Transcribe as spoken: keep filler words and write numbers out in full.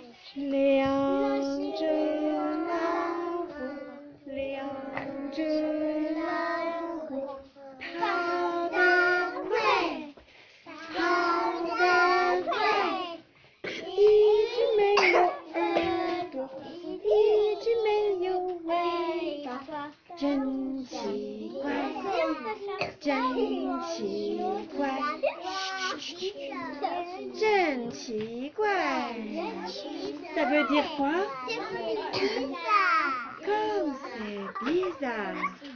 两只老虎，两只老虎，跑得快，跑得快。一只没有耳朵，一只没有尾巴，真奇怪，真奇怪，真奇怪。Ça veut dire quoi? Comme c'est bizarre.